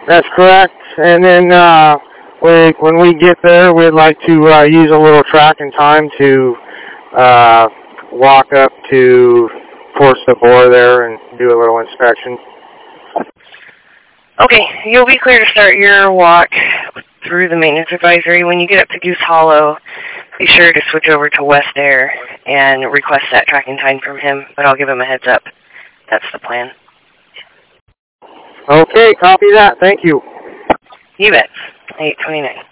That's correct. And then when we get there, we'd like to use a little tracking time to walk up to Force the Bore there and do a little inspection. Okay, you'll be clear to start your walk through the maintenance advisory. When you get up to Goose Hollow, be sure to switch over to West Air and request that tracking time from him, but I'll give him a heads up. That's the plan. Okay, copy that. Thank you. You bet. 829.